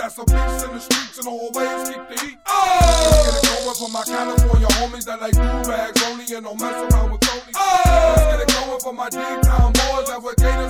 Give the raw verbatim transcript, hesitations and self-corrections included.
that's a beast in the streets and always keep the heat. Oh! Let's get it going for my California homies that like do-rags only and don't mess around with Tony. Oh! Let's get it going for my D-town boys that wear gators